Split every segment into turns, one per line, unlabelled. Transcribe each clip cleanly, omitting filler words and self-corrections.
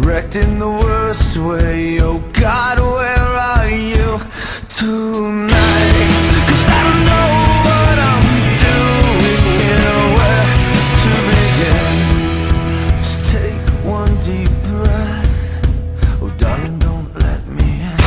wrecked in the worst way. Oh God, where are you tonight? 'Cause I don't know what I'm doing here, where to begin. Just take one deep breath. Oh darling, don't let me in.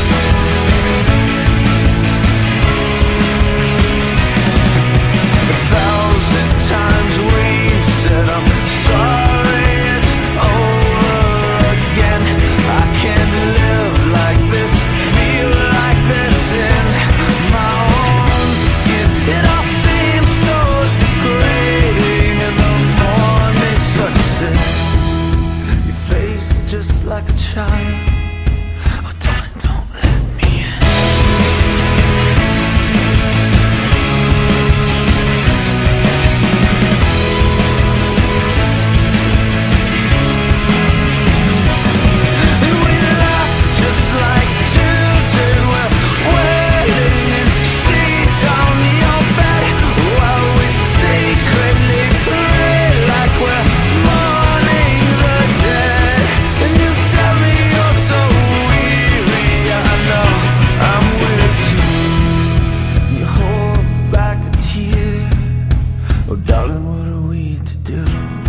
A thousand times we've said I'm sorry, it's over again. I can't live like this, feel like this in my own skin. It all seems so degrading in the morning, such sin. Your face just like a child. Oh darling, don't let me in. And we laugh just like children. We're wailing in sheets on your bed while we secretly pray like we're mourning the dead. And you tell me you're so weary. I know I'm weird too. And you hold back a tear. Oh darling, what are we to do?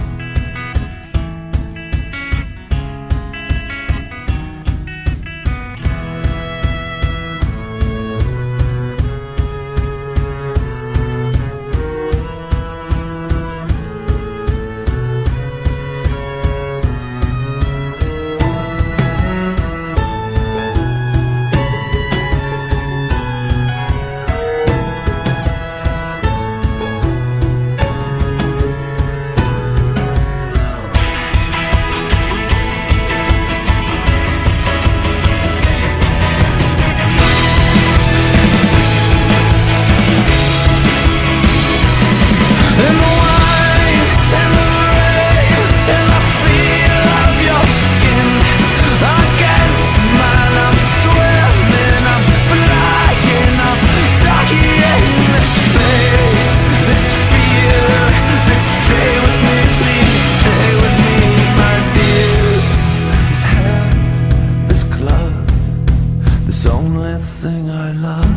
And the wine and the rain and the feel of your skin against mine. I'm swimming, I'm flying, I'm docking this face, this fear, this stay with me, please stay with me, my dear. This hand, this glove, this only thing I love.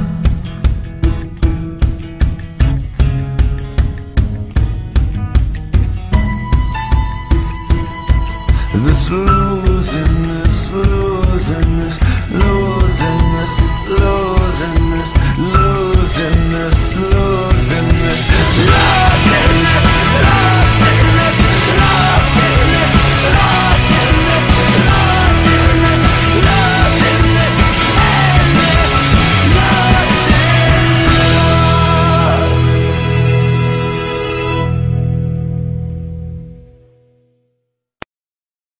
This